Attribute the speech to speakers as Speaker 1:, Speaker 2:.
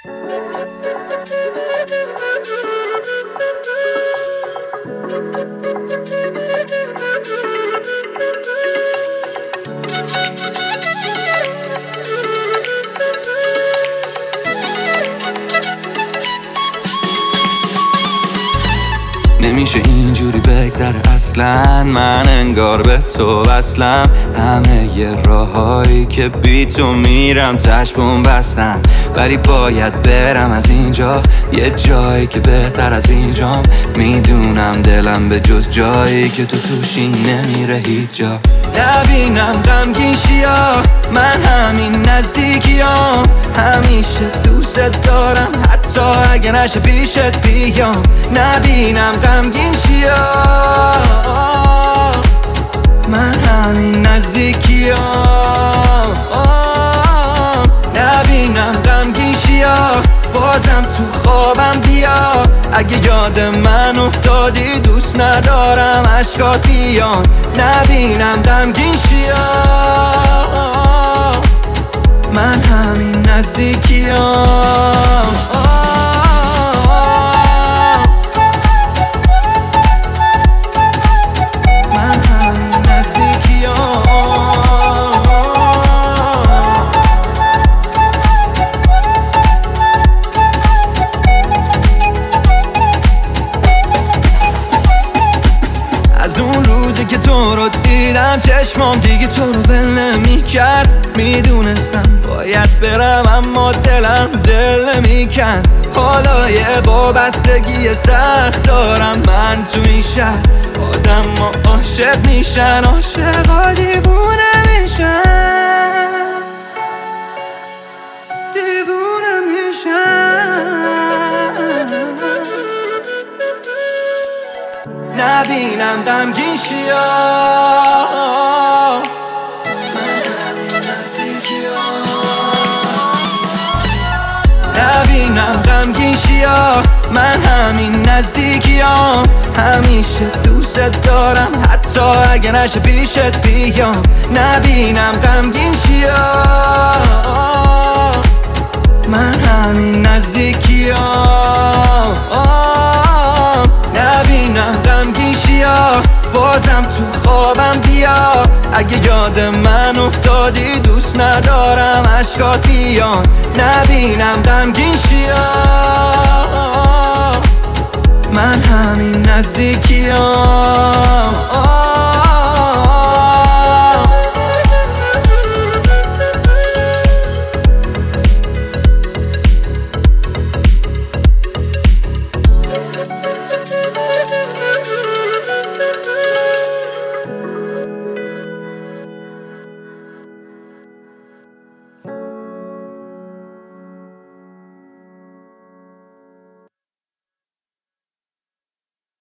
Speaker 1: نمیشه اینجوری بگذره اصلا، من انگار به تو وصلم. همه ی راهایی که بی تو میرم چشمم بستن، ولی باید برم از اینجا، یه جایی که بهتر از اینجام. میدونم دلم به جز جایی که تو توشی نمیره هیچ جا. نبینم غمگین شیا، من همین نزدیکیام، همیشه دوست دارم حتی اگه نشه پیشت بیام. نبینم غمگین شیا، من همین نزدیکیام. نبینم غمگین شیا، بازم تو خوابم بیا. اگه یاد من افتادی دوست ندارم اشکات بیان. نبینم غمگین شیا، من همین نزدیکیام. از اون روزی که تو رو دیدم چشمام دیگه تو رو ول نمی‌کرد. میدونستم باید برم اما دلم دل نمی‌کرد. حالا یه وابستگی سخت دارم من تو این شهر. آدم عاشق میشن، عاشقا دیوونه میشن، دیوونه میشن. نبینم غمگین شیا، من همین نزدیکیام. نبینم غمگین شیا، من همین نزدیکیام. همیشه دوست دارم حتی اگه نشه پیشت بیام. نبینم غمگین شیا، من همین نزدیکیام. نبینم غمگین شیا، بازم تو خوابم بیا. اگه یاد من افتادی دوست ندارم اشکات بیان. نبینم غمگین شیا، من همین نزدیکیام.